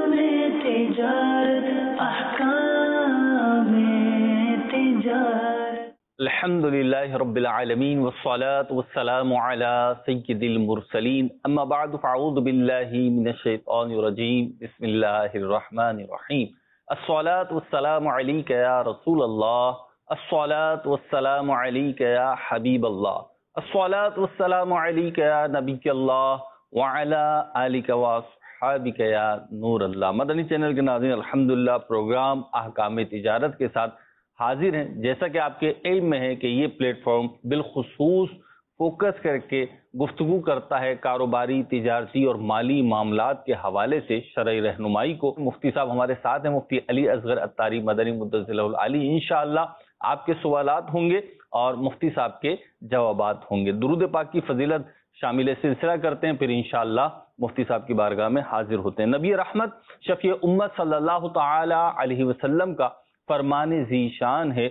الحمدللہ رب العالمین والصلاة والسلام علی سید المرسلین اما بعد فاعوذ باللہ من الشیطان الرجیم بسم اللہ الرحمن الرحیم الصلاة والسلام علیک یا رسول اللہ الصلاة والسلام علیک یا حبیب اللہ الصلاة والسلام علیک یا نبی اللہ وعلی آلک واصحابک یا نور اللہ۔ مدنی چینل کے ناظرین، الحمدللہ پروگرام احکام تجارت کے ساتھ حاضر ہیں۔ جیسا کہ آپ کے علم میں ہے کہ یہ پلیٹ فارم بالخصوص فوکس کر کے گفتگو کرتا ہے کاروباری، تجارتی اور مالی معاملات کے حوالے سے شرعی رہنمائی کو۔ مفتی صاحب ہمارے ساتھ ہیں، مفتی علی اصغر عطاری مدنی مدثر العالی۔ انشاءاللہ آپ کے سوالات ہوں گے اور مفتی صاحب کے جوابات ہوں گے۔ درود پاک کی فضیلت شامل سلسلہ کرتے ہیں، پھر انشاءاللہ مفتی صاحب کی بارگاہ میں حاضر ہوتے ہیں۔ نبی رحمت شفیع امت صلی اللہ تعالی علیہ وسلم کا فرمان ذیشان ہے،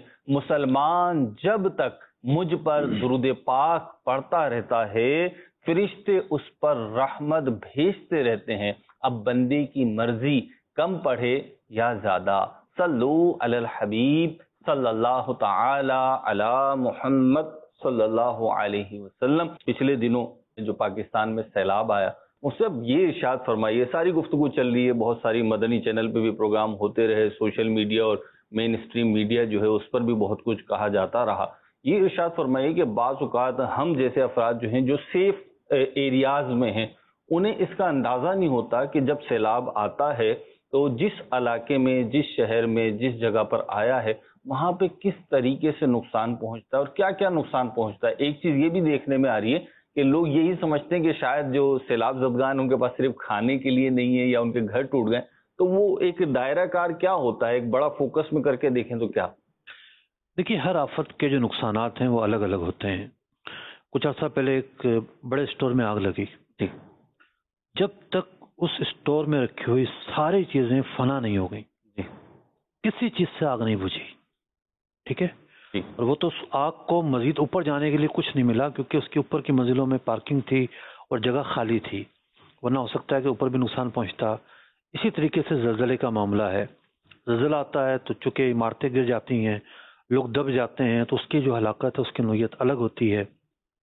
مسلمان جب تک مجھ پر درود پاک پڑھتا رہتا ہے فرشتے اس پر رحمت بھیجتے رہتے ہیں، اب بندے کی مرضی کم پڑھے یا زیادہ۔ صلو علی الحبیب صلی اللہ تعالی علی محمد صلی اللہ علیہ وسلم۔ پچھلے دنوں جو پاکستان میں سیلاب آیا، اس سے یہ ارشاد فرمائیے، ساری گفتگو چل رہی ہے، بہت ساری مدنی چینل پہ بھی پروگرام ہوتے رہے، سوشل میڈیا اور مین اسٹریم میڈیا جو ہے اس پر بھی بہت کچھ کہا جاتا رہا۔ یہ ارشاد فرمائیے کہ بعض اوقات ہم جیسے افراد جو ہیں جو سیف ایریاز میں ہیں، انہیں اس کا اندازہ نہیں ہوتا کہ جب سیلاب آتا ہے تو جس علاقے میں، جس شہر میں، جس جگہ پر آیا ہے وہاں پہ کس طریقے سے نقصان پہنچتا ہے اور کیا کیا نقصان پہنچتا ہے۔ ایک چیز یہ بھی دیکھنے میں آ رہی ہے کہ لوگ یہی سمجھتے ہیں کہ شاید جو سیلاب زدگان ان کے پاس صرف کھانے کے لیے نہیں ہے یا ان کے گھر ٹوٹ گئے، تو وہ ایک دائرہ کار کیا ہوتا ہے، ایک بڑا فوکس میں کر کے دیکھیں تو کیا؟ دیکھیے، ہر آفت کے جو نقصانات ہیں وہ الگ الگ ہوتے ہیں۔ کچھ عرصہ پہلے ایک بڑے اسٹور میں آگ لگی تھی، جب تک اس اسٹور میں رکھی ہوئی ساری چیزیں فنا نہیں ہو گئیں، کسی چیز سے آگ نہیں بجھی، ٹھیک ہے؟ اور وہ تو اس آگ کو مزید اوپر جانے کے لیے کچھ نہیں ملا، کیونکہ اس کے اوپر کی منزلوں میں پارکنگ تھی اور جگہ خالی تھی، ورنہ ہو سکتا ہے کہ اوپر بھی نقصان پہنچتا۔ اسی طریقے سے زلزلے کا معاملہ ہے، زلزلہ آتا ہے تو چونکہ عمارتیں گر جاتی ہیں، لوگ دب جاتے ہیں، تو اس کی جو ہلاکت ہے اس کی نوعیت الگ ہوتی ہے۔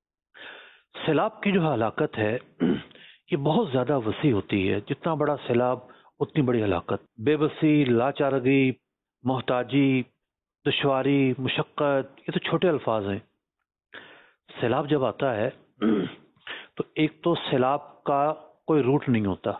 سیلاب کی جو ہلاکت ہے یہ بہت زیادہ وسیع ہوتی ہے، جتنا بڑا سیلاب اتنی بڑی ہلاکت۔ بے بسی، لاچارگی، محتاجی، دشواری، مشقت، یہ تو چھوٹے الفاظ ہیں۔ سیلاب جب آتا ہے تو ایک تو سیلاب کا کوئی روٹ نہیں ہوتا،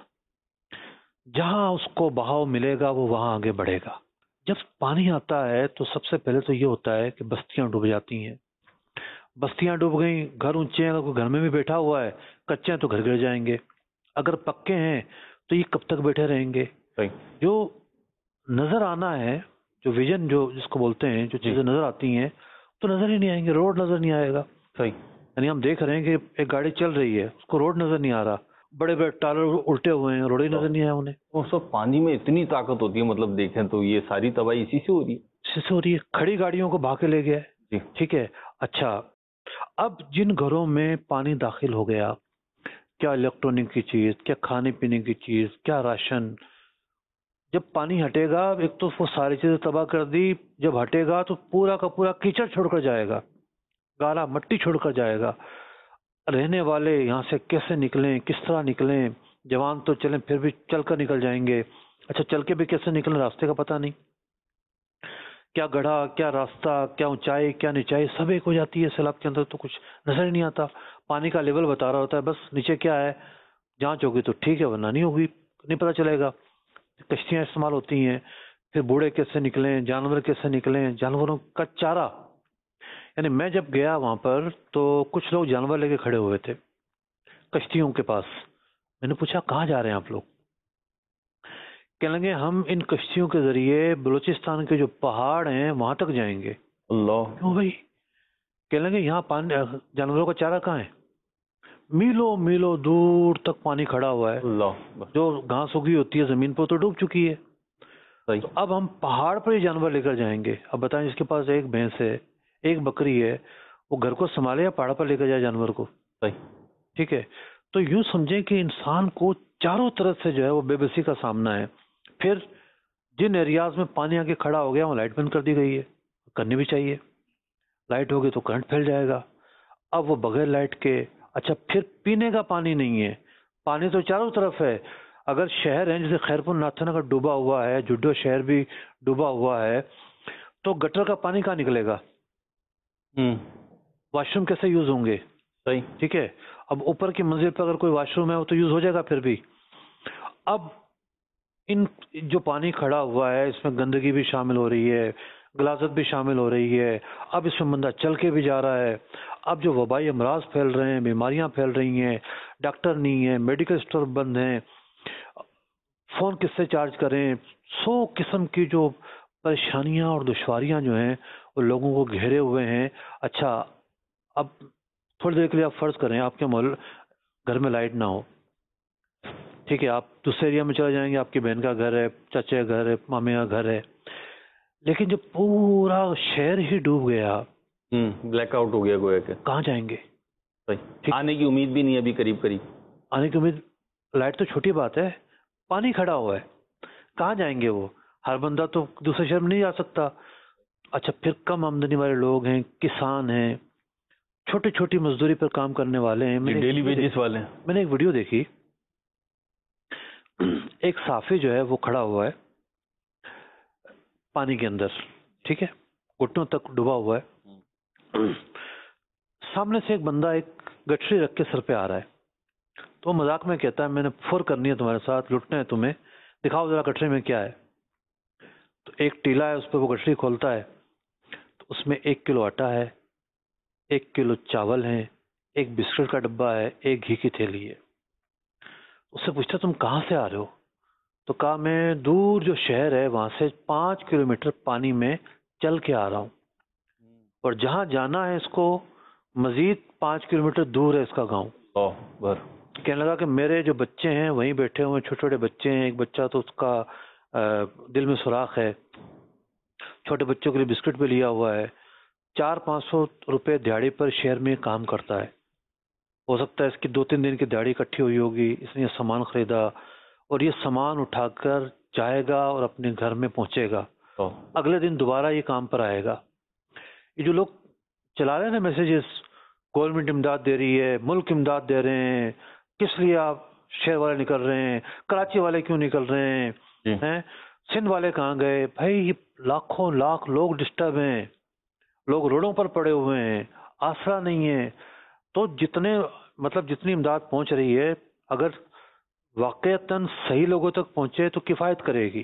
جہاں اس کو بہاؤ ملے گا وہ وہاں آگے بڑھے گا۔ جب پانی آتا ہے تو سب سے پہلے تو یہ ہوتا ہے کہ بستیاں ڈوب جاتی ہیں، بستیاں ڈوب گئیں، گھر اونچے ہیں، اگر کوئی گھر میں بھی بیٹھا ہوا ہے، کچے ہیں تو گھر گر جائیں گے، اگر پکے ہیں تو یہ کب تک بیٹھے رہیں گے۔ جو نظر آنا ہے، جو ویژن جو جس کو بولتے ہیں، جو چیزیں نظر آتی ہیں تو نظر ہی نہیں آئیں گے، روڈ نظر نہیں آئے گا۔ یعنی ہم دیکھ رہے ہیں کہ ایک گاڑی چل رہی ہے، اس کو روڈ نظر نہیں آ رہا، بڑے بڑے ٹالر الٹے ہوئے ہیں، روڈ ہی نظر نہیں آیا انہیں۔ وہ سب پانی میں اتنی طاقت ہوتی ہے، مطلب دیکھیں تو یہ ساری تباہی اسی سے ہو رہی ہے۔ اسی سے ہو رہی ہے، کھڑی گاڑیوں کو بہا کے لے گیا ہے، ٹھیک ہے۔ اچھا، اب جن گھروں میں پانی داخل ہو گیا، کیا الیکٹرانک کی چیز، کیا کھانے پینے کی چیز، کیا راشن، جب پانی ہٹے گا ایک تو وہ ساری چیزیں تباہ کر دی، جب ہٹے گا تو پورا کا پورا کیچڑ چھوڑ کر جائے گا، گالا مٹی چھوڑ کر جائے گا۔ رہنے والے یہاں سے کیسے نکلیں، کس طرح نکلیں؟ جوان تو چلیں پھر بھی چل کر نکل جائیں گے، اچھا چل کے بھی کیسے نکلیں، راستے کا پتہ نہیں، کیا گڑھا، کیا راستہ، کیا اونچائی، کیا نچائی، سب ایک ہو جاتی ہے سیلاب کے اندر، تو کچھ نظر ہی نہیں آتا۔ پانی کا لیول بتا رہا ہوتا ہے، بس نیچے کیا ہے، جانچ ہوگی تو ٹھیک ہے، ورنہ نہیں ہوگی، نہیں پتہ چلے گا۔ کشتیاں استعمال ہوتی ہیں، پھر بوڑھے کیسے نکلیں، جانور کیسے نکلیں، جانوروں کا چارہ۔ یعنی میں جب گیا وہاں پر تو کچھ لوگ جانور لے کے کھڑے ہوئے تھے کشتیوں کے پاس، میں نے پوچھا کہاں جا رہے ہیں آپ لوگ؟ کہنے لگے ہم ان کشتیوں کے ذریعے بلوچستان کے جو پہاڑ ہیں وہاں تک جائیں گے۔ اللہ، کیوں بھائی؟ کہنے لگے یہاں پانی، جانوروں کا چارہ کہاں ہے؟ میلوں میلوں دور تک پانی کھڑا ہوا ہے، اللہ، جو گھاس اگی ہوتی ہے زمین پر تو ڈوب چکی ہے۔ تو اب ہم پہاڑ پر ہی جانور لے کر جائیں گے؟ اب بتائیں، جس کے پاس ایک بھینس ہے، ایک بکری ہے، وہ گھر کو سنبھالے یا پہاڑ پر لے کر جائے جانور کو؟ ٹھیک ہے، تو یوں سمجھیں کہ انسان کو چاروں طرف سے جو ہے وہ بے بسی کا سامنا ہے. پھر جن ایریاز میں پانی آ کے کھڑا ہو گیا وہ لائٹ بند کر دی گئی ہے, کرنی بھی چاہیے. لائٹ ہوگی تو کرنٹ پھیل جائے گا. اب وہ بغیر لائٹ کے, اچھا پھر پینے کا پانی نہیں ہے. پانی تو چاروں طرف ہے. اگر شہر ہیں جیسے خیرپور ناتھن اگر ڈوبا ہوا ہے, جڈو شہر بھی ڈوبا ہوا ہے, تو گٹر کا پانی کہاں نکلے گا؟ واش روم کیسے یوز ہوں گے؟ صحیح. ٹھیک ہے, اب اوپر کی منزل پہ اگر کوئی واش روم ہے وہ تو یوز ہو جائے گا پھر بھی. اب ان جو پانی کھڑا ہوا ہے اس میں گندگی بھی شامل ہو رہی ہے, غلاظت بھی شامل ہو رہی ہے. اب اس میں بندہ چل کے بھی جا رہا ہے. اب جو وبائی امراض پھیل رہے ہیں, بیماریاں پھیل رہی ہیں, ڈاکٹر نہیں ہیں, میڈیکل اسٹور بند ہیں, فون کس سے چارج کریں, 100 قسم کی جو پریشانیاں اور دشواریاں جو ہیں وہ لوگوں کو گھیرے ہوئے ہیں. اچھا اب تھوڑی دیر کے لیے آپ فرض کریں آپ کے گھر میں لائٹ نہ ہو, ٹھیک ہے, آپ دوسرے ایریا میں چلے جائیں گے, آپ کی بہن کا گھر ہے, چچے کا گھر ہے, مامے کا گھر ہے, لیکن جب پورا شہر ہی ڈوب گیا, بلیک آؤٹ ہو گیا گویا کہ, کہاں جائیں گے؟ آنے کی امید بھی نہیں ابھی, قریب آنے کی امید, لائٹ تو چھوٹی بات ہے, پانی کھڑا ہوا ہے, کہاں جائیں گے وہ؟ ہر بندہ تو دوسرے شہر میں نہیں جا سکتا. اچھا پھر کم آمدنی والے لوگ ہیں, کسان ہیں, چھوٹی چھوٹی مزدوری پر کام کرنے والے ہیں, ڈیلی ویجز والے ہیں. میں نے ایک ویڈیو دیکھی, ایک صحافی جو ہے وہ کھڑا ہوا ہے پانی کے اندر, ٹھیک ہے, گھٹنوں تک ڈوبا ہوا ہے. سامنے سے ایک بندہ ایک گٹری رکھ کے سر پہ آ رہا ہے, تو وہ مذاق میں کہتا ہے میں نے فور کرنی ہے تمہارے ساتھ, لٹنا ہے تمہیں, دکھاؤ ذرا گٹری میں کیا ہے. تو ایک ٹیلا ہے, اس پہ وہ گٹری کھولتا ہے, تو اس میں 1 کلو آٹا ہے, 1 کلو چاول ہیں, ایک بسکٹ کا ڈبہ ہے, ایک گھی کی تھیلی ہے. اس سے پوچھتا تم کہاں سے آ رہے ہو؟ تو کہا میں دور جو شہر ہے وہاں سے 5 کلومیٹر پانی میں چل کے آ رہا ہوں, اور جہاں جانا ہے اس کو مزید 5 کلومیٹر دور ہے اس کا گاؤں. کہنے لگا کہ میرے جو بچے ہیں وہیں بیٹھے ہوئے ہیں, چھوٹے چھوٹے بچے ہیں, ایک بچہ تو اس کا دل میں سوراخ ہے, چھوٹے بچوں کے لیے بسکٹ بھی لیا ہوا ہے, 400-500 روپے دیہڑی پر شہر میں کام کرتا ہے. ہو سکتا ہے اس کی 2-3 دن کی دیہڑی اکٹھی ہوئی ہوگی, اس نے یہ سامان خریدا اور یہ سامان اٹھا کر جائے گا اور اپنے گھر میں پہنچے گا, اگلے دن دوبارہ یہ کام پر آئے گا. یہ جو لوگ چلا رہے ہیں نا میسیجز, گورنمنٹ امداد دے رہی ہے, ملک امداد دے رہے ہیں, کس لیے آپ شہر والے نکل رہے ہیں, کراچی والے کیوں نکل رہے ہیں, سندھ والے کہاں گئے؟ بھائی یہ لاکھوں لاکھ لوگ ڈسٹرب ہیں, لوگ روڈوں پر پڑے ہوئے ہیں, آسرا نہیں ہے. تو جتنی امداد پہنچ رہی ہے اگر واقعتاً صحیح لوگوں تک پہنچے تو کفایت کرے گی,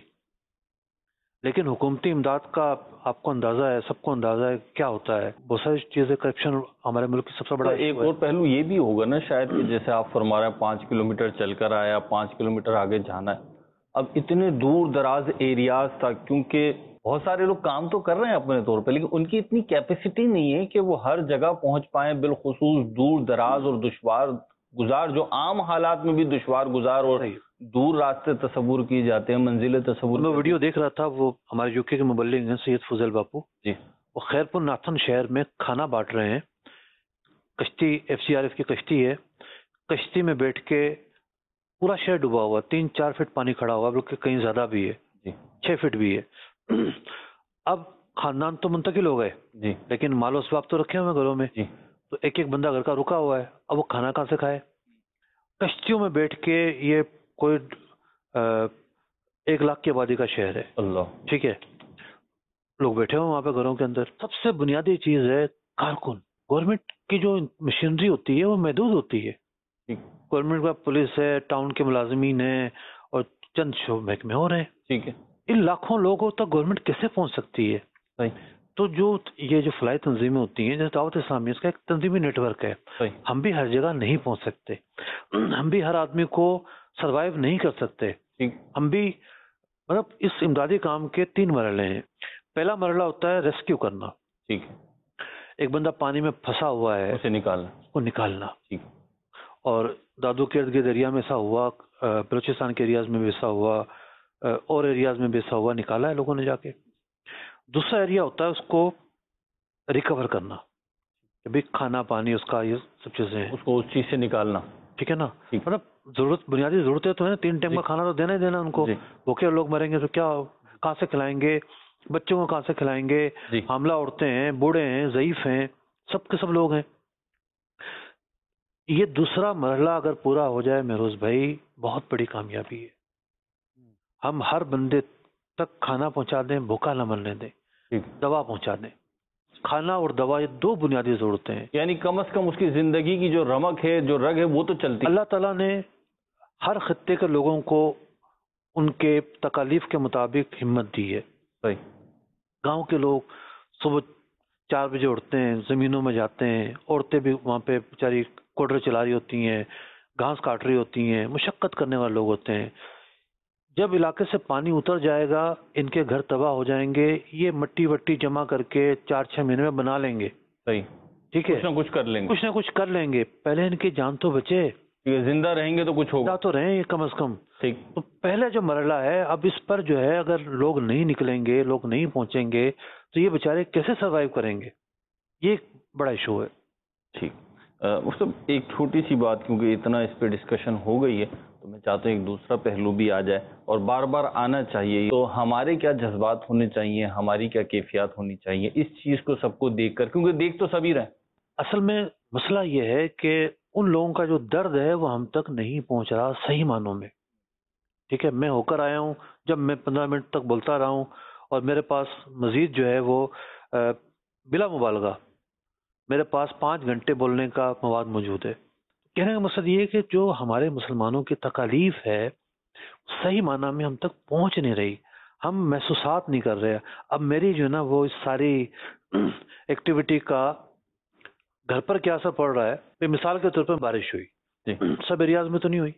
لیکن حکومتی امداد کا آپ کو اندازہ ہے, سب کو اندازہ ہے کیا ہوتا ہے. بہت ساری چیزیں, کرپشن ہمارے ملک کی سب سے بڑا ایک اور پہلو یہ بھی ہوگا نا شاید کہ جیسے آپ فرما رہے ہیں 5 کلومیٹر چل کر آیا, 5 کلومیٹر آگے جانا ہے, اب اتنے دور دراز ایریاز تک, کیونکہ بہت سارے لوگ کام تو کر رہے ہیں اپنے طور پہ, لیکن ان کی اتنی کیپیسٹی نہیں ہے کہ وہ ہر جگہ پہنچ پائیں, بالخصوص دور دراز اور دشوار گزار, جو عام حالات میں بھی دشوار گزار اور دور راستے تصور کیے جاتے ہیں, منزلیں تصور. میں ویڈیو دیکھ رہا تھا, وہ ہمارے یو کے مبلغ ہیں سید فضل باپو جی, وہ خیرپور ناتھن شہر میں کھانا بانٹ رہے ہیں. کشتی FCRF کی کشتی ہے, کشتی میں بیٹھ کے پورا شہر ڈوبا ہوا, 3-4 فٹ پانی کھڑا ہوا, بلکہ کہیں زیادہ بھی ہے, 6 فٹ بھی ہے. اب خاندان تو منتقل ہو گئے جی, لیکن مال و اسباب تو رکھے ہوئے گھروں میں جی, تو ایک ایک بندہ گھر کا رکا ہوا ہے. اب وہ کھانا کہاں سے کھائے؟ کشتیوں میں بیٹھ کے, یہ کوئی 1 لاکھ کی آبادی کا شہر ہے, اللہ ٹھیک ہے, لوگ بیٹھے ہوئے وہاں پہ گھروں کے اندر. سب سے بنیادی چیز ہے کارکن. گورنمنٹ کی جو مشینری ہوتی ہے وہ محدود ہوتی ہے. گورنمنٹ کا پولیس ہے, ٹاؤن کے ملازمین ہیں, اور چند شو محکمے ہو رہے ہیں, ٹھیک ہے. ان لاکھوں لوگوں تک گورنمنٹ کیسے پہنچ سکتی ہے؟ تو یہ جو فلاحی تنظیمیں ہوتی ہیں, جیسے دعوت اسلامی, اس کا ایک تنظیمی نیٹ ورک ہے. ہم بھی ہر جگہ نہیں پہنچ سکتے, ہم بھی ہر آدمی کو سروائیو نہیں کر سکتے. ہم بھی اس امدادی کام کے 3 مرحلے ہیں. پہلا مرحلہ ہوتا ہے ریسکیو کرنا, ٹھیک ہے, ایک بندہ پانی میں پھنسا ہوا ہے, اسے نکالنا, ٹھیک. اور دادو کے ارد گرد ایریا میں ایسا ہوا, بلوچستان کے ایریاز میں بھی ایسا ہوا, اور ایریاز میں بھی ایسا ہوا, نکالا ہے لوگوں نے جا کے. دوسرا ایریا ہوتا ہے اس کو ریکور کرنا, بھی کھانا پانی اس کا, یہ سب چیزیں ہیں, اس کو اس چیز سے نکالنا. ٹھیک ہے نا, مطلب بنیادی ضرورتیں تو ہیں, 3 ٹائم کا کھانا تو دینا ہی دینا ان کو. بھوکے لوگ مریں گے تو کیا, کہاں سے کھلائیں گے بچوں کو, کہاں سے کھلائیں گے؟ حاملہ عورتیں ہیں, بوڑھے ہیں, ضعیف ہیں, سب کے سب لوگ ہیں. یہ دوسرا مرحلہ اگر پورا ہو جائے مہروز بھائی, بہت بڑی کامیابی ہے. ہم ہر بندے تک کھانا پہنچا دیں, بھوکا نہ مرنے دیں, دوا پہنچا دیں. کھانا اور دوا یہ 2 بنیادی ضرورتیں ہیں. یعنی کم از کم اس کی زندگی کی جو رمق ہے, جو رگ ہے, وہ تو چلتی. اللہ تعالیٰ نے ہر خطے کے لوگوں کو ان کے تکالیف کے مطابق ہمت دی ہے. گاؤں کے لوگ صبح 4 بجے اٹھتے ہیں, زمینوں میں جاتے ہیں, عورتیں بھی وہاں پہ بیچاری کوڈر چلا رہی ہوتی ہیں, گھاس کاٹ رہی ہوتی ہیں, مشقت کرنے والے لوگ ہوتے ہیں. جب علاقے سے پانی اتر جائے گا, ان کے گھر تباہ ہو جائیں گے. یہ مٹی وٹی جمع کر کے 4-6 مہینے میں بنا لیں گے. ٹھیک ہے, کچھ نہ کچھ کر لیں گے, کچھ نہ کچھ کر لیں گے. پہلے ان کی جان تو بچے, زندہ رہیں گے تو کچھ ہوگا, تو رہیں یہ کم از کم. تو پہلے جو مرحلہ ہے, اب اس پر جو ہے اگر لوگ نہیں نکلیں گے, لوگ نہیں پہنچیں گے, تو یہ بیچارے کیسے سروائیو کریں گے؟ یہ ایک بڑا ایشو ہے. ٹھیک, مطلب ایک چھوٹی سی بات, کیونکہ اتنا اس پہ ڈسکشن ہو گئی ہے, تو میں چاہتا ہوں ایک دوسرا پہلو بھی آ جائے اور بار بار آنا چاہیے. تو ہمارے کیا جذبات ہونے چاہیے, ہماری کیا کیفیات ہونی چاہیے اس چیز کو سب کو دیکھ کر, کیونکہ دیکھ تو سبھی رہے. اصل میں مسئلہ یہ ہے کہ ان لوگوں کا جو درد ہے وہ ہم تک نہیں پہنچ رہا صحیح معنوں میں. ٹھیک ہے, میں ہو کر آیا ہوں, جب میں 15 منٹ تک بولتا رہا ہوں, اور میرے پاس مزید جو ہے وہ بلا مبالغہ میرے پاس 5 گھنٹے بولنے کا مواد موجود ہے. کہنے کا مقصد یہ ہے کہ جو ہمارے مسلمانوں کی تکالیف ہے صحیح معنی میں ہم تک پہنچ نہیں رہی, ہم محسوسات نہیں کر رہے. اب میری جو ہے نا وہ اس ساری ایکٹیویٹی کا گھر پر کیا اثر پڑ رہا ہے. مثال کے طور پر بارش ہوئی, سب ایریاز میں تو نہیں ہوئی.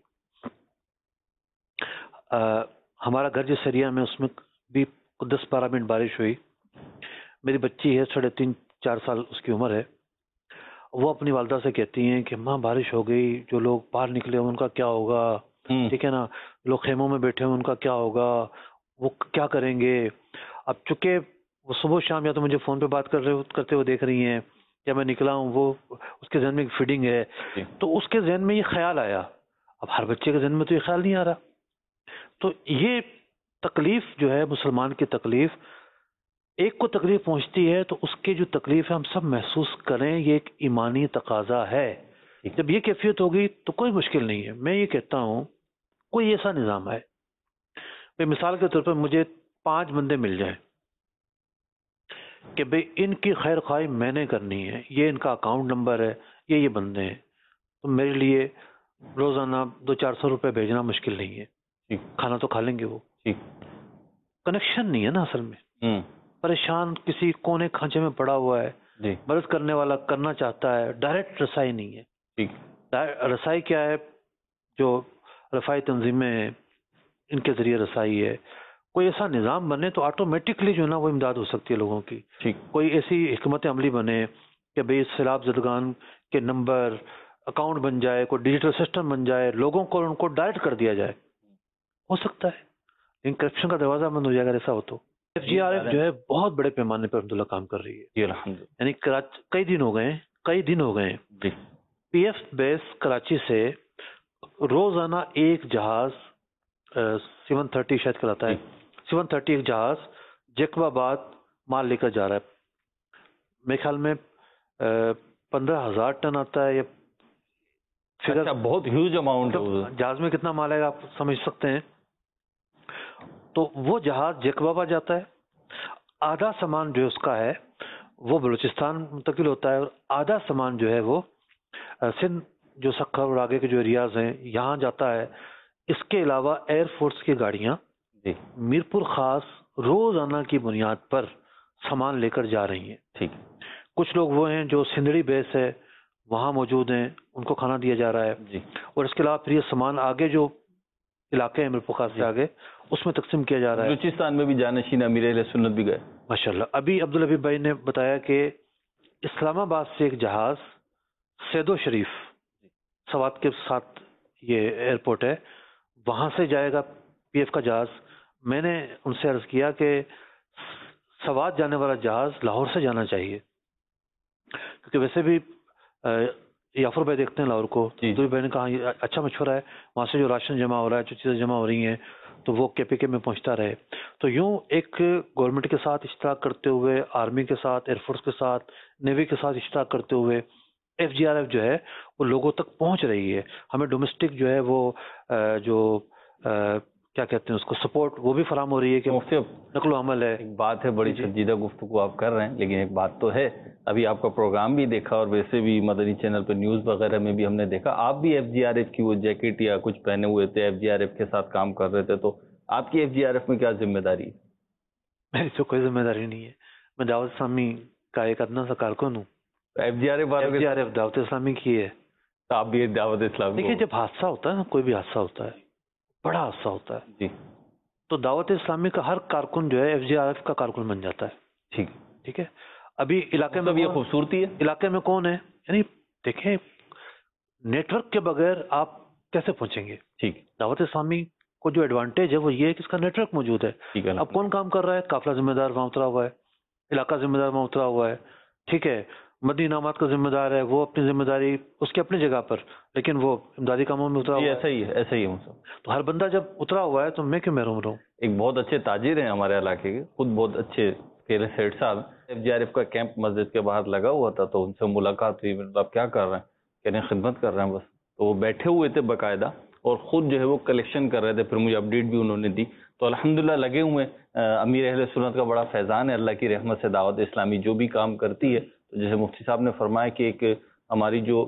ہمارا گھر جس ایریا میں اس میں بھی 10-12 منٹ بارش ہوئی. میری بچی ہے 3.5-4 سال اس کی عمر ہے. وہ اپنی والدہ سے کہتی ہیں کہ ماں بارش ہو گئی, جو لوگ باہر نکلے ان کا کیا ہوگا, ٹھیک ہے نا, لوگ خیموں میں بیٹھے ہیں ان کا کیا ہوگا, وہ کیا کریں گے. اب چونکہ وہ صبح شام یا تو مجھے فون پہ بات کرتے ہوئے دیکھ رہی ہیں, یا میں نکلا ہوں, وہ اس کے ذہن میں ایک فیڈنگ ہے, تو اس کے ذہن میں یہ خیال آیا. اب ہر بچے کے ذہن میں تو یہ خیال نہیں آ رہا. تو یہ تکلیف جو ہے مسلمان کی تکلیف, ایک کو تکلیف پہنچتی ہے تو اس کی جو تکلیف ہے ہم سب محسوس کریں, یہ ایک ایمانی تقاضا ہے. جب یہ کیفیت ہوگی تو کوئی مشکل نہیں ہے. میں یہ کہتا ہوں کوئی ایسا نظام ہے, مثال کے طور پر مجھے 5 بندے مل جائیں کہ بھئی ان کی خیر خواہی میں نے کرنی ہے, یہ ان کا اکاؤنٹ نمبر ہے, یہ بندے ہیں, تو میرے لیے روزانہ 200-400 روپے بھیجنا مشکل نہیں ہے. کھانا تو کھا لیں گے. وہ کنیکشن نہیں ہے نا اصل میں. پریشان کسی کونے کھانچے میں پڑا ہوا ہے, مدد کرنے والا کرنا چاہتا ہے, ڈائریکٹ رسائی نہیں ہے. رسائی کیا ہے؟ جو رفائی تنظیمیں ہیں ان کے ذریعے رسائی ہے. کوئی ایسا نظام بنے تو آٹومیٹکلی جو ہے نا وہ امداد ہو سکتی ہے لوگوں کی. کوئی ایسی حکمت عملی بنے کہ بھئی سیلاب زدگان کے نمبر اکاؤنٹ بن جائے, کوئی ڈیجیٹل سسٹم بن جائے, لوگوں کو ان کو ڈائریکٹ کر دیا جائے. ہو سکتا ہے, لیکن کرپشن کا دروازہ بند ہو جائے گا. ایسا ہو تو FGRF جو ہے بہت بڑے پیمانے پر الحمدللہ کام کر رہی ہے. یعنی کئی دن ہو گئے ہیں. PF بیس کراچی سے روزانہ ایک جہاز 730 شاید کراتا ہے, 730 ایک جہاز جیکب آباد مال لے کر جا رہا ہے. میرے خیال میں 15,000 ٹن آتا ہے. یہ بہت ہیوج اماؤنٹ. جہاز میں کتنا مال ہے آپ سمجھ سکتے ہیں. تو وہ جہاز جیکب آباد جاتا ہے, آدھا سامان جو ہے اس کا ہے وہ بلوچستان منتقل ہوتا ہے, اور آدھا سامان جو ہے وہ سندھ جو سکھر اور آگے کے جو ایریاز ہیں یہاں جاتا ہے. اس کے علاوہ ایئر فورس کی گاڑیاں میرپور خاص روزانہ کی بنیاد پر سامان لے کر جا رہی ہیں. کچھ لوگ وہ ہیں جو سندھڑی بیس ہے وہاں موجود ہیں, ان کو کھانا دیا جا رہا ہے. اور اس کے علاوہ پھر یہ سامان آگے جو علاقے ہیں میرپور خاص سے آگے اس میں تقسیم کیا جا رہا ہے. بلوچستان میں بھی جانشین امیر اہل سنت بھی گئے ماشاءاللہ. ابھی عبدالحبیب بھائی نے بتایا کہ اسلام آباد سے ایک جہاز سیدو شریف سوات کے ساتھ یہ ایئرپورٹ ہے وہاں سے جائے گا PF کا جہاز. میں نے ان سے عرض کیا کہ سوات جانے والا جہاز لاہور سے جانا چاہیے, کیونکہ ویسے بھی یافر بھائی دیکھتے ہیں لاہور کو، جی دوری بھائی نے کہا یہ اچھا مشورہ ہے، وہاں سے جو راشن جمع ہو رہا ہے، جو چیزیں جمع ہو رہی ہیں تو وہ کے پی کے میں پہنچتا رہے. تو یوں ایک گورنمنٹ کے ساتھ اشتراک کرتے ہوئے، آرمی کے ساتھ، ایئر فورس کے ساتھ، نیوی کے ساتھ اشتراک کرتے ہوئے ایف جی آر ایف جو ہے وہ لوگوں تک پہنچ رہی ہے. ہمیں ڈومیسٹک جو ہے وہ جو کیا کہتے ہیں اس کو سپورٹ وہ بھی فراہم ہو رہی ہے کہ مفتی نقل و حمل ہے. ایک بات ہے، بڑی سنجیدہ گفتگو آپ کر رہے ہیں، لیکن ایک بات تو ہے، ابھی آپ کا پروگرام بھی دیکھا اور ویسے بھی مدنی چینل پہ نیوز وغیرہ میں بھی ہم نے دیکھا، آپ بھی ایف جی آر ایف کی وہ جیکٹ یا کچھ پہنے ہوئے تھے، ایف جی آر ایف کے ساتھ کام کر رہے تھے، تو آپ کی ایف جی آر ایف میں کیا ذمہ داری ہے؟ میری تو کوئی ذمہ داری نہیں ہے، میں دعوت اسلامی کا ایک ادنا سا کارکن ہوں. ایف جی آر ایف والوں ایف کے جی آر ایف دعوت اسلامی کی ہے. تو آپ بھی دعوت اسلامی دیکھیے جب حادثہ ہوتا ہے نا، کوئی بھی حادثہ ہوتا ہے، بڑا حادثہ ہوتا ہے، جی تو دعوت اسلامی کا ہر کارکن جو ہے ایف جی آر ایف کا کارکن بن جاتا ہے. ٹھیک، ٹھیک ہے. ابھی علاقے میں مطلب یہ خوبصورتی ہے. علاقے میں کون ہے، یعنی دیکھیں نیٹ ورک کے بغیر آپ کیسے پہنچیں گے. ٹھیک دعوت اسلامی کو جو ایڈوانٹیج ہے وہ یہ ہے کہ اس کا نیٹ ورک موجود ہے. ٹھیک ہے. اب کون کام کر رہا ہے، قافلہ ذمہ دار وہاں اترا ہوا ہے، علاقہ ذمہ دار وہاں اترا ہوا ہے. ٹھیک ہے. مدنی انعامات کا ذمہ دار ہے، وہ اپنی ذمہ داری اس کی اپنی جگہ پر، لیکن وہ امدادی کاموں میں اترا ہوا ہے. ایسا ہی ہے، ایسا ہی ہے. تو ہر بندہ جب اترا ہوا ہے تو میں کیوں محروم رہوں. ایک بہت اچھے تاجر ہیں ہمارے علاقے کے، خود بہت اچھے کیلے سیٹ صاحب، ایف جی آر ایف کا کیمپ مسجد کے باہر لگا ہوا تھا، تو ان سے ملاقات ہوئی. آپ کیا کر رہے ہیں؟ کہنے خدمت کر رہے ہیں بس. تو وہ بیٹھے ہوئے تھے باقاعدہ اور خود جو ہے وہ کلیکشن کر رہے تھے، پھر مجھے اپڈیٹ بھی انہوں نے دی. تو الحمدللہ لگے ہوئے ہیں. امیر اہل سنت کا بڑا فیضان ہے، اللہ کی رحمت سے دعوت اسلامی جو بھی کام کرتی ہے، تو جیسے مفتی صاحب نے فرمایا کہ ایک ہماری جو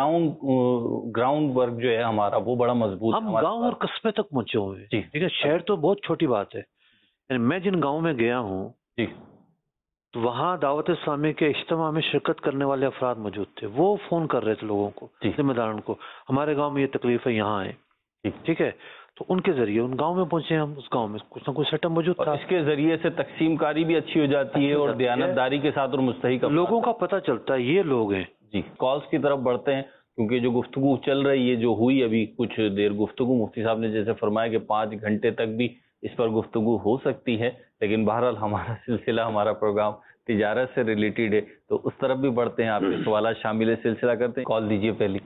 گراؤنڈ ورک جو ہے ہمارا وہ بڑا مضبوط ہے. ہم گاؤں اور قصبے تک پہنچے ہوئے ہیں. جی ٹھیک ہے. شہر تو بہت چھوٹی بات ہے، یعنی میں جن گاؤں میں گیا ہوں جی تو وہاں دعوت اسلامی کے اجتماع میں شرکت کرنے والے افراد موجود تھے، وہ فون کر رہے تھے لوگوں کو، جی ذمہ داروں کو، ہمارے گاؤں میں یہ تکلیف ہے، یہاں آئیں. ٹھیک ہے. تو ان کے ذریعے ان گاؤں میں پہنچے، ہم اس گاؤں میں کچھ نہ کچھ سیٹ اپ موجود تھا. اس کے ذریعے سے تقسیم کاری بھی اچھی ہو جاتی ہے اور دیانتداری کے ساتھ اور مستحق لوگوں کا پتہ چلتا ہے یہ لوگ ہیں. جی کالز کی طرف بڑھتے ہیں، کیونکہ جو گفتگو چل رہی ہے، جو ہوئی ابھی کچھ دیر گفتگو، مفتی صاحب نے جیسے فرمایا کہ 5 گھنٹے تک بھی اس پر گفتگو ہو سکتی ہے، لیکن بہرحال ہمارا سلسلہ، ہمارا پروگرام تجارت سے ریلیٹڈ ہے، تو اس طرف بھی بڑھتے ہیں. آپ کے سوالات شامل ہے، سلسلہ کرتے ہیں. کال دیجیے پہلی.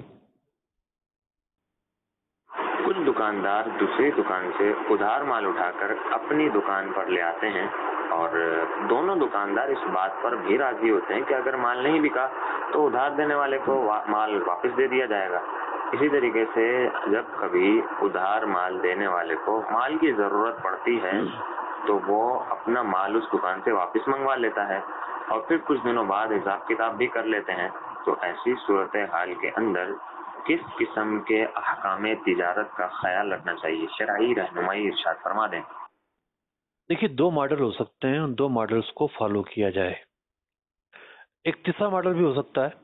کچھ دکاندار دوسری دکان سے ادھار مال اٹھا کر اپنی دکان پر لے آتے ہیں اور دونوں دکاندار اس بات پر بھی راضی ہوتے ہیں کہ اگر مال نہیں بکا تو ادھار دینے والے کو مال واپس دے دیا جائے گا. اسی طریقے سے جب کبھی ادھار مال دینے والے کو مال کی ضرورت پڑتی ہے تو وہ اپنا مال اس دکان سے واپس منگوا لیتا ہے اور پھر کچھ دنوں بعد حساب کتاب بھی کر لیتے ہیں. تو ایسی صورتحال کے اندر کس قسم کے احکام تجارت کا خیال رکھنا چاہیے؟ شرعی رہنمائی ارشاد فرما دیں. دیکھیے 2 ماڈل ہو سکتے ہیں، ان 2 ماڈلز کو فالو کیا جائے. ایک تیسرا ماڈل بھی ہو سکتا ہے.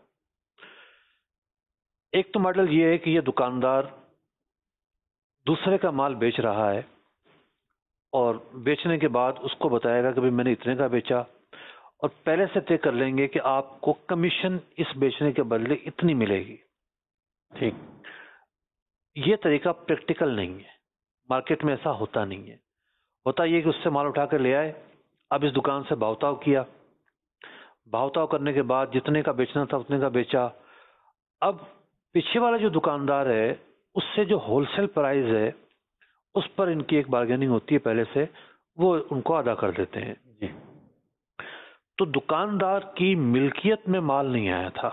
ایک تو ماڈل یہ ہے کہ یہ دکاندار دوسرے کا مال بیچ رہا ہے اور بیچنے کے بعد اس کو بتائے گا کہ میں نے اتنے کا بیچا، اور پہلے سے طے کر لیں گے کہ آپ کو کمیشن اس بیچنے کے بدلے اتنی ملے گی. ٹھیک. یہ طریقہ پریکٹیکل نہیں ہے، مارکیٹ میں ایسا ہوتا نہیں ہے. ہوتا یہ کہ اس سے مال اٹھا کر لے آئے، اب اس دکان سے بھاؤتاؤ کیا، بھاؤتاؤ کرنے کے بعد جتنے کا بیچنا تھا اتنے کا بیچا. اب پیچھے والا جو دکاندار ہے اس سے جو ہول سیل پرائز ہے اس پر ان کی ایک بارگیننگ ہوتی ہے پہلے سے، وہ ان کو ادا کر دیتے ہیں. جی. تو دکاندار کی ملکیت میں مال نہیں آیا تھا،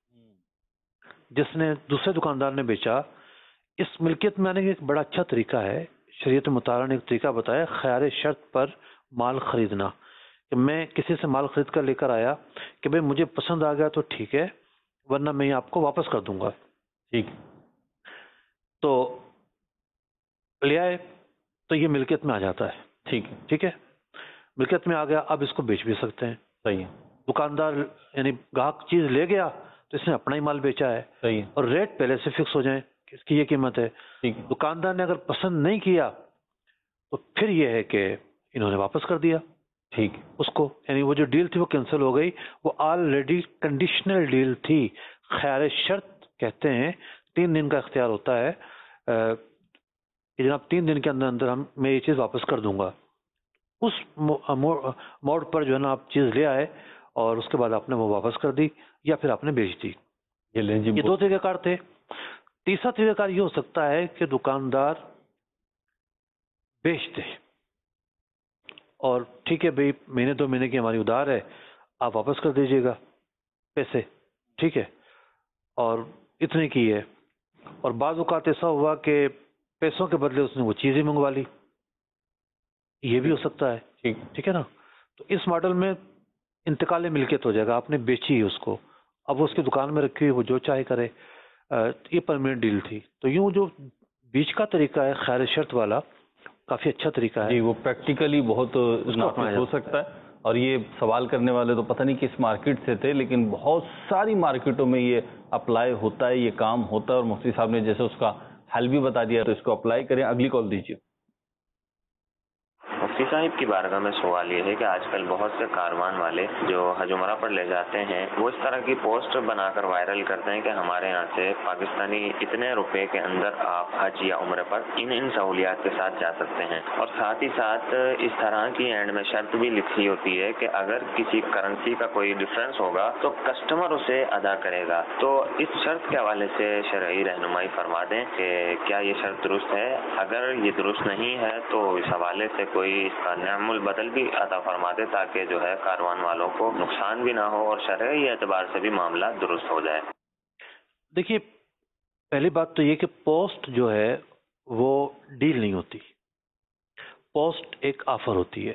جس نے دوسرے دکاندار نے بیچا. اس ملکیت میں آنے کا ایک بڑا اچھا طریقہ ہے، شریعت مطالعہ نے ایک طریقہ بتایا، خیار شرط پر مال خریدنا. کہ میں کسی سے مال خرید کر لے کر آیا کہ بھئی مجھے پسند آ گیا تو ٹھیک ہے، ورنہ میں آپ کو واپس کر دوں گا. ٹھیک. تو لے آئے تو یہ ملکیت میں آ جاتا ہے. ٹھیک ہے. ٹھیک ہے. ملکیت میں آ گیا، اب اس کو بیچ بھی سکتے ہیں. صحیح ہے. دکاندار یعنی گاہک چیز لے گیا تو اس نے اپنا ہی مال بیچا ہے. صحیح ہے. اور ریٹ پہلے سے فکس ہو جائیں کہ اس کی یہ قیمت ہے. ٹھیک. دکاندار نے اگر پسند نہیں کیا تو پھر یہ ہے کہ انہوں نے واپس کر دیا. ٹھیک. اس کو یعنی وہ جو ڈیل تھی وہ کینسل ہو گئی، وہ آلریڈی کنڈیشنل ڈیل تھی. خیار شرط کہتے ہیں 3 دن کا اختیار ہوتا ہے کہ جناب 3 دن کے اندر اندر میں یہ چیز واپس کر دوں گا. اس موڈ پر جو ہے نا آپ چیز لے آئے اور اس کے بعد آپ نے وہ واپس کر دی یا پھر آپ نے بیچ دی. یہ دو طریقہ کار تھے. تیسرا طریقہ کار یہ ہو سکتا ہے کہ دکاندار بیچتے اور ٹھیک ہے بھائی مہینے 2 مہینے کی ہماری ادھار ہے، آپ واپس کر دیجیے گا پیسے، ٹھیک ہے، اور اتنے کی ہے. اور بعض اوقات ایسا ہوا کہ پیسوں کے بدلے اس نے وہ چیزیں منگوا لی، یہ بھی ہو سکتا ہے. ٹھیک ہے نا. تو اس ماڈل میں انتقال ملکیت ہو جائے گا، آپ نے بیچی ہے اس کو، اب وہ اس کی دکان میں رکھی ہوئی، وہ جو چاہے کرے. یہ پرماننٹ ڈیل تھی. تو یوں جو بیچ کا طریقہ ہے خیر شرط والا، کافی اچھا طریقہ ہے. جی، وہ پریکٹیکلی بہت نافذ ہو سکتا ہے. اور یہ سوال کرنے والے تو پتہ نہیں کس مارکیٹ سے تھے، لیکن بہت ساری مارکیٹوں میں یہ اپلائی ہوتا ہے، یہ کام ہوتا ہے. اور مفتی صاحب نے جیسے اس کا حل بھی بتا دیا، تو اس کو اپلائی کریں. اگلی کال دیجیے. مفتی صاحب کی بارگاہ میں سوال یہ ہے کہ آج کل بہت سے کاروان والے جو حج عمرہ پر لے جاتے ہیں وہ اس طرح کی پوسٹ بنا کر وائرل کرتے ہیں کہ ہمارے یہاں سے پاکستانی اتنے روپے کے اندر آپ حج یا عمرے پر ان سہولیات کے ساتھ جا سکتے ہیں، اور ساتھ ہی ساتھ اس طرح کی اینڈ میں شرط بھی لکھی ہوتی ہے کہ اگر کسی کرنسی کا کوئی ڈفرینس ہوگا تو کسٹمر اسے ادا کرے گا. تو اس شرط کے حوالے سے شرعی رہنمائی فرما دیں کہ کیا یہ شرط درست ہے؟ اگر یہ درست نہیں ہے تو اس حوالے سے کوئی اس کا نعم البدل بھی عطا فرما دے تاکہ جو ہے کاروان والوں کو نقصان بھی نہ ہو اور شرعی اعتبار سے بھی معاملہ درست ہو جائے. دیکھیے، پہلی بات تو یہ کہ پوسٹ جو ہے وہ ڈیل نہیں ہوتی. پوسٹ ایک آفر ہوتی ہے،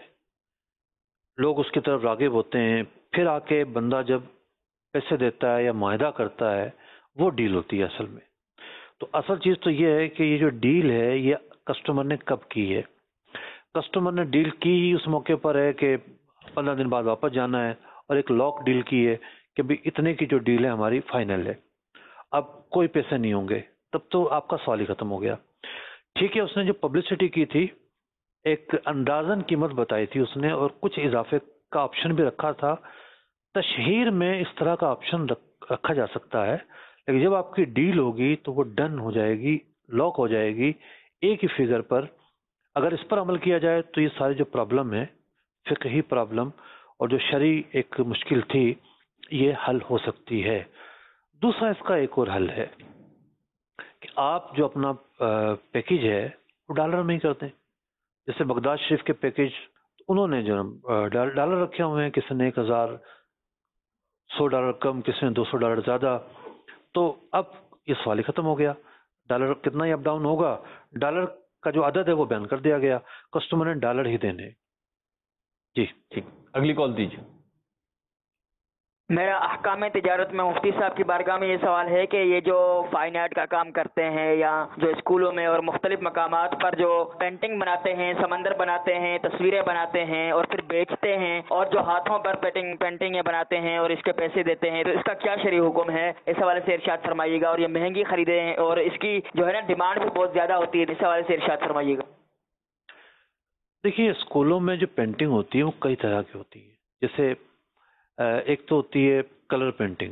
لوگ اس کی طرف راغب ہوتے ہیں، پھر آ کے بندہ جب پیسے دیتا ہے یا معاہدہ کرتا ہے وہ ڈیل ہوتی ہے اصل میں. تو اصل چیز تو یہ ہے کہ یہ جو ڈیل ہے یہ کسٹمر نے کب کی ہے. کسٹمر نے ڈیل کی ہی اس موقع پر ہے کہ 15 دن بعد واپس جانا ہے، اور ایک لاک ڈیل کی ہے کہ بھی اتنے کی جو ڈیل ہے ہماری فائنل ہے، اب کوئی پیسے نہیں ہوں گے، تب تو آپ کا سوال ہی ختم ہو گیا. ٹھیک ہے، اس نے جو پبلسٹی کی تھی، ایک اندازن قیمت بتائی تھی اس نے، اور کچھ اضافے کا آپشن بھی رکھا تھا. تشہیر میں اس طرح کا آپشن رکھا جا سکتا ہے، لیکن جب آپ کی ڈیل ہوگی تو وہ ڈن ہو جائے گی، لاک ہو جائے گی ایک ہی فگر پر. اگر اس پر عمل کیا جائے تو یہ ساری جو پرابلم ہے، فقہی پرابلم اور جو شرعی ایک مشکل تھی، یہ حل ہو سکتی ہے. دوسرا اس کا ایک اور حل ہے کہ آپ جو اپنا پیکیج ہے وہ ڈالر میں ہی کرتے ہیں. جیسے بغداد شریف کے پیکیج انہوں نے جو ڈالر رکھے ہوئے ہیں، کسی نے $1,100 کم، کسی نے $200 زیادہ. تو اب یہ سوال ہی ختم ہو گیا. ڈالر کتنا ہی اپ ڈاؤن ہوگا، ڈالر کا جو عدد ہے وہ بیان کر دیا گیا، کسٹمر نے ڈالر ہی دینے. جی ٹھیک، اگلی کال دیجیے. میرا احکام تجارت میں مفتی صاحب کی بارگاہ میں یہ سوال ہے کہ یہ جو فائن آرٹ کا کام کرتے ہیں یا جو اسکولوں میں اور مختلف مقامات پر جو پینٹنگ بناتے ہیں، سمندر بناتے ہیں، تصویریں بناتے ہیں اور پھر بیچتے ہیں، اور جو ہاتھوں پر پینٹنگیں بناتے ہیں اور اس کے پیسے دیتے ہیں، تو اس کا کیا شرعی حکم ہے؟ اس حوالے سے ارشاد فرمائیے گا. اور یہ مہنگی خریدیں ہیں اور اس کی جو ہے نا ڈیمانڈ بھی بہت زیادہ ہوتی ہے، اس حوالے سے ارشاد فرمائیے گا. دیکھیے، اسکولوں میں جو پینٹنگ ہوتی ہے وہ کئی طرح کی ہوتی ہے. جیسے ایک تو ہوتی ہے کلر پینٹنگ.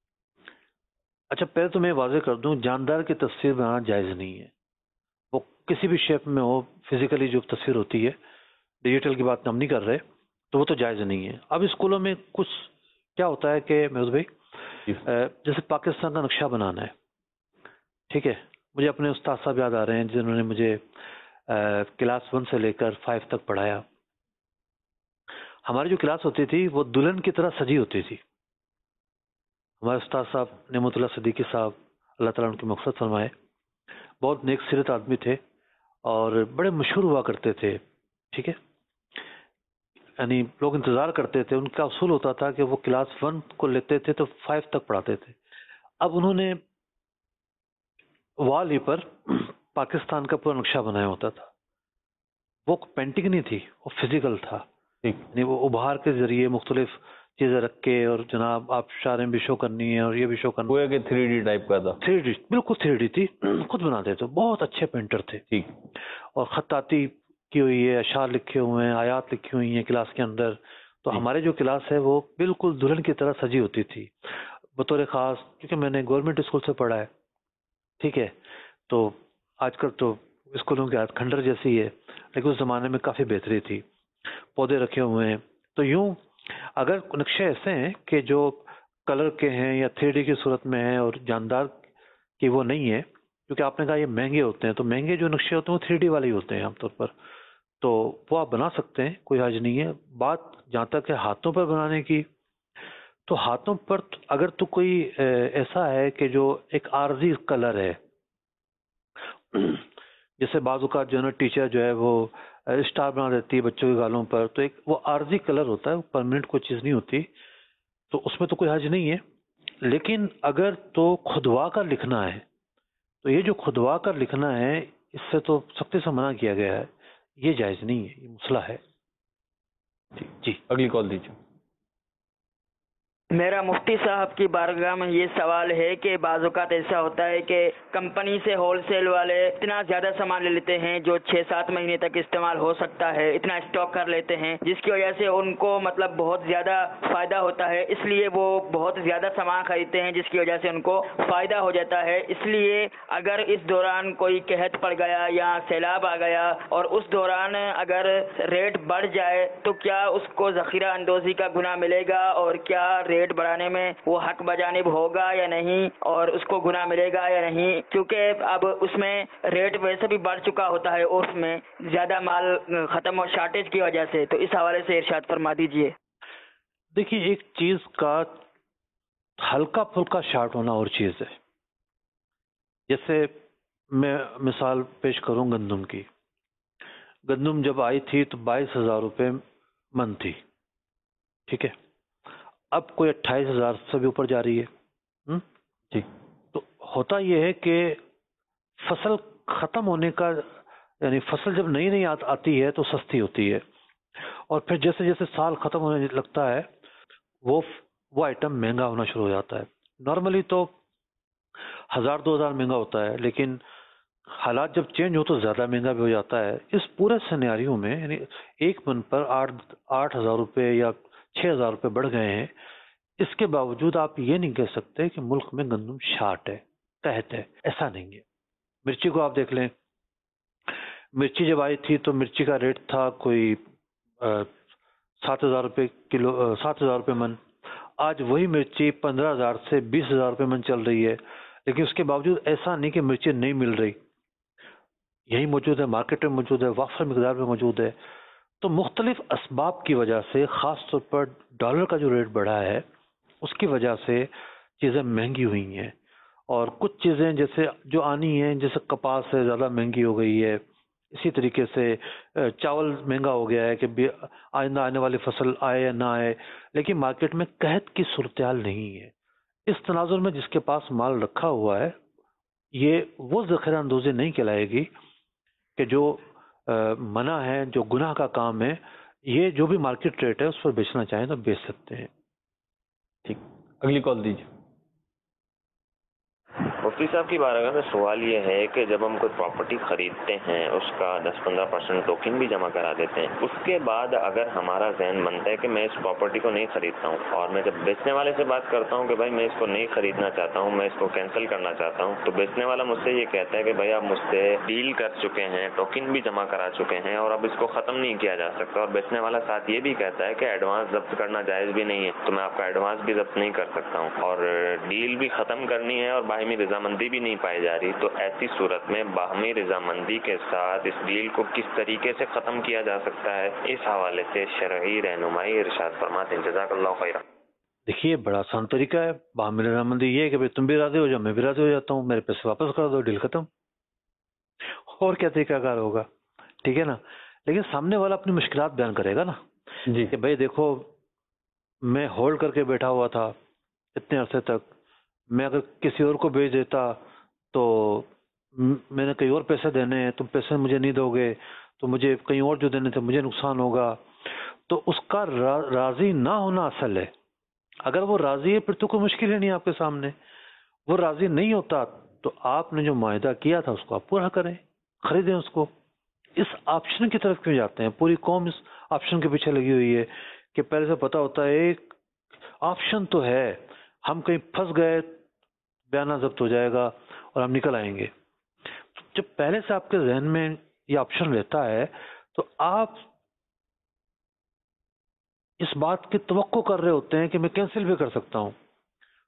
اچھا، پہلے تو میں واضح کر دوں، جاندار کی تصویر بنانا جائز نہیں ہے. وہ کسی بھی شیپ میں ہو، فزیکلی جو تصویر ہوتی ہے، ڈیجیٹل کی بات ہم نہیں کر رہے، تو وہ تو جائز نہیں ہے. اب اسکولوں میں کچھ کیا ہوتا ہے کہ محمود بھائی، جیسے پاکستان کا نقشہ بنانا ہے، ٹھیک ہے. مجھے اپنے استاد صاحب یاد آ رہے ہیں جنہوں نے مجھے کلاس 1 سے لے کر 5 تک پڑھایا. ہماری جو کلاس ہوتی تھی وہ دلہن کی طرح سجی ہوتی تھی. ہمارے استاد صاحب نعمت اللہ صدیقی صاحب، اللہ تعالیٰ ان کی مغفرت فرمائے، بہت نیک سیرت آدمی تھے اور بڑے مشہور ہوا کرتے تھے. ٹھیک ہے، یعنی لوگ انتظار کرتے تھے. ان کا اصول ہوتا تھا کہ وہ کلاس 1 کو لیتے تھے تو 5 تک پڑھاتے تھے. اب انہوں نے وال ہی پر پاکستان کا پورا نقشہ بنایا ہوتا تھا. وہ پینٹنگ نہیں تھی، وہ فزیکل تھا. یعنی وہ ابھار کے ذریعے مختلف چیزیں رکھ کے، اور جناب آپ شاریں بھی شو کرنی ہے اور یہ بھی شو کرنا ہے کہ 3D ٹائپ کا تھا. 3D، بالکل 3D تھی. خود بناتے تھے، بہت اچھے پینٹر تھے. ٹھیک. اور خطاطی کی ہوئی ہے، اشعار لکھے ہوئے ہیں، آیات لکھی ہوئی ہیں کلاس کے اندر. تو ہمارے جو کلاس ہے وہ بالکل دلہن کی طرح سجی ہوتی تھی. بطور خاص کیونکہ میں نے گورنمنٹ اسکول سے پڑھا ہے، ٹھیک ہے، تو آج کل تو اسکولوں کی حالت کھنڈر جیسی ہے، لیکن اس زمانے میں کافی بہتری تھی. پودے رکھے ہوئے ہیں. تو یوں اگر نقشے ایسے ہیں کہ جو کلر کے ہیں یا 3D کی صورت میں ہیں اور جاندار کی وہ نہیں ہے، کیونکہ آپ نے کہا یہ مہنگے ہوتے ہیں، تو مہنگے جو نقشے ہوتے ہیں وہ 3D والے ہی ہوتے ہیں عام طور پر، تو وہ آپ بنا سکتے ہیں، کوئی حرج نہیں ہے۔ بات جہاں تک ہے ہاتھوں پر بنانے کی، تو ہاتھوں پر اگر تو کوئی ایسا ہے کہ جو ایک عارضی کلر ہے، جیسے بعض اوقات جو ہے نا ٹیچر جو ہے وہ اسٹار بنا دیتی ہے بچوں کے گالوں پر، تو ایک وہ عارضی کلر ہوتا ہے، وہ پرماننٹ کوئی چیز نہیں ہوتی، تو اس میں تو کوئی حرج نہیں ہے۔ لیکن اگر تو کھدوا کر لکھنا ہے، تو یہ جو کھدوا کر لکھنا ہے اس سے تو سختی سے منع کیا گیا ہے، یہ جائز نہیں ہے، یہ مسئلہ ہے۔ جی اگلی کال دیجیے۔ میرا مفتی صاحب کی بارگاہ میں یہ سوال ہے کہ بعض اوقات ایسا ہوتا ہے کہ کمپنی سے ہول سیل والے اتنا زیادہ سامان لے لیتے ہیں جو 6-7 مہینے تک استعمال ہو سکتا ہے، اتنا اسٹاک کر لیتے ہیں جس کی وجہ سے ان کو مطلب بہت زیادہ فائدہ ہوتا ہے، اس لیے وہ بہت زیادہ سامان خریدتے ہیں جس کی وجہ سے ان کو فائدہ ہو جاتا ہے۔ اس لیے اگر اس دوران کوئی قحط پڑ گیا یا سیلاب آ گیا اور اس دوران اگر ریٹ بڑھ جائے تو کیا اس کو ذخیرہ اندوزی کا گناہ ملے گا، اور کیا ریٹ بڑھانے میں وہ حق بجانب ہوگا یا نہیں، اور اس کو گناہ ملے گا یا نہیں، کیونکہ اب اس میں ریٹ ویسے بھی بڑھ چکا ہوتا ہے اور اس میں زیادہ مال ختم اور شارٹیج کی وجہ سے، تو اس حوالے سے ارشاد فرما دیجئے۔ دیکھیے، ایک چیز کا ہلکا پھلکا شارٹ ہونا اور چیز ہے۔ جیسے میں مثال پیش کروں گندم کی، گندم جب آئی تھی تو 22,000 روپے من تھی، ٹھیک ہے، اب کوئی 28,000 سے بھی اوپر جا رہی ہے۔ جی، تو ہوتا یہ ہے کہ فصل ختم ہونے کا، یعنی فصل جب نئی نئی آتی ہے تو سستی ہوتی ہے، اور پھر جیسے جیسے سال ختم ہونے لگتا ہے وہ آئٹم مہنگا ہونا شروع ہو جاتا ہے۔ نارملی تو 1,000-2,000 مہنگا ہوتا ہے، لیکن حالات جب چینج ہو تو زیادہ مہنگا بھی ہو جاتا ہے۔ اس پورے سینیریو میں یعنی ایک من پر 8,000 روپے یا 6,000 روپے بڑھ گئے ہیں، اس کے باوجود آپ یہ نہیں کہہ سکتے کہ ملک میں گندم شارٹ ہے، قحط ہے، ایسا نہیں ہے۔ مرچی کو آپ دیکھ لیں، مرچی جب آئی تھی تو مرچی کا ریٹ تھا کوئی 7,000 روپے کلو، 7,000 روپے من۔ آج وہی مرچی 15,000 سے 20,000 روپے من چل رہی ہے، لیکن اس کے باوجود ایسا نہیں کہ مرچی نہیں مل رہی، یہی موجود ہے، مارکیٹ میں موجود ہے، وافر مقدار میں موجود ہے۔ تو مختلف اسباب کی وجہ سے، خاص طور پر ڈالر کا جو ریٹ بڑھا ہے اس کی وجہ سے چیزیں مہنگی ہوئی ہیں، اور کچھ چیزیں جیسے جو آنی ہیں، جیسے کپاس ہے زیادہ مہنگی ہو گئی ہے، اسی طریقے سے چاول مہنگا ہو گیا ہے کہ آئندہ آنے والی فصل آئے یا نہ آئے، لیکن مارکیٹ میں قحط کی صورتحال نہیں ہے۔ اس تناظر میں جس کے پاس مال رکھا ہوا ہے یہ وہ ذخیرہ اندوزی نہیں کہلائے گی کہ جو منع ہے، جو گناہ کا کام ہے۔ یہ جو بھی مارکیٹ ریٹ ہے اس پر بیچنا چاہیں تو بیچ سکتے ہیں۔ ٹھیک، اگلی کال دیجیے۔ مفتی صاحب کی بارگاہ میں سوال یہ ہے کہ جب ہم کوئی پراپرٹی خریدتے ہیں اس کا 10-15% ٹوکن بھی جمع کرا دیتے ہیں، اس کے بعد اگر ہمارا ذہن بنتا ہے کہ میں اس پراپرٹی کو نہیں خریدتا ہوں، اور میں جب بیچنے والے سے بات کرتا ہوں کہ بھائی میں اس کو نہیں خریدنا چاہتا ہوں، میں اس کو کینسل کرنا چاہتا ہوں، تو بیچنے والا مجھ سے یہ کہتا ہے کہ بھائی آپ مجھ سے ڈیل کر چکے ہیں، ٹوکن بھی جمع کرا چکے ہیں اور اب اس کو ختم نہیں کیا جا سکتا، اور بیچنے والا ساتھ یہ بھی کہتا ہے کہ ایڈوانس ضبط کرنا جائز بھی نہیں ہے، تو میں آپ کا ایڈوانس بھی ضبط نہیں کر سکتا ہوں، اور ڈیل بھی ختم کرنی ہے اور باہمی رضامندی بھی نہیں پائی جا رہی، تو ایسی صورت میں باہمی رضامندی کے ساتھ اس ڈیل کو کس طریقے سے ختم کیا جا سکتا ہے، اس حوالے سے شرعی رہنمائی ارشاد فرماتے ہیں، جزاک اللہ خیرا۔ دیکھیے، بڑا آسان طریقہ ہے، باہمی رضامندی یہ ہے کہ تم بھی راضی ہو جاؤ، میں بھی راضی ہو جاتا ہوں، میرے پیسے واپس کر دو، ڈیل ختم۔ اور کیا طریقہ کار ہوگا؟ ٹھیک ہے نا؟ لیکن سامنے والا اپنی مشکلات بیان کرے گا نا، جی، کہ بھائی دیکھو میں ہولڈ کر کے بیٹھا ہوا تھا اتنے عرصے تک، میں اگر کسی اور کو بیچ دیتا تو میں نے کہیں اور پیسے دینے ہیں، تم پیسے مجھے نہیں دو گے تو مجھے کہیں اور جو دینے تھے مجھے نقصان ہوگا، تو اس کا راضی نہ ہونا اصل ہے۔ اگر وہ راضی ہے پھر تو کوئی مشکل ہی نہیں آپ کے سامنے، وہ راضی نہیں ہوتا تو آپ نے جو معاہدہ کیا تھا اس کو آپ پورا کریں، خریدیں اس کو۔ اس آپشن کی طرف کیوں جاتے ہیں؟ پوری قوم اس آپشن کے پیچھے لگی ہوئی ہے کہ پہلے سے پتا ہوتا ہے ایک آپشن تو ہے، ہم کہیں پھنس گئے بیانہ ضبط ہو جائے گا اور ہم نکل آئیں گے۔ جب پہلے سے آپ کے ذہن میں یہ آپشن رہتا ہے تو آپ اس بات کی توقع کر رہے ہوتے ہیں کہ میں کینسل بھی کر سکتا ہوں،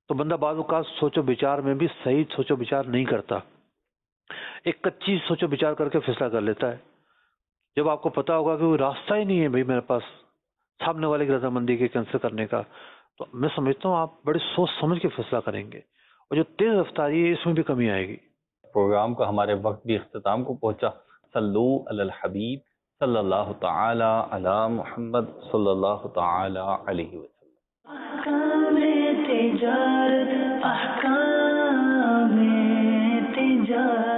تو بندہ بعض اوقات سوچ و بچار میں بھی صحیح سوچ و بچار نہیں کرتا، ایک کچی سوچ و بچار کر کے فیصلہ کر لیتا ہے، جب آپ کو پتا ہوگا کہ کوئی راستہ ہی نہیں ہے بھائی میرے پاس سامنے والے کی رضامندی کے کینسل کرنے کا، تو میں سمجھتا ہوں آپ بڑی سوچ سمجھ کے فیصلہ کریں گے، اور جو تیز رفتاری ہے اس میں بھی کمی آئے گی۔ پروگرام کا ہمارے وقت بھی اختتام کو پہنچا۔ صلو علی الحبیب صلی اللہ تعالی علی محمد صلی اللہ تعالی علیہ وسلم۔ احکام تجارت، احکام تجارت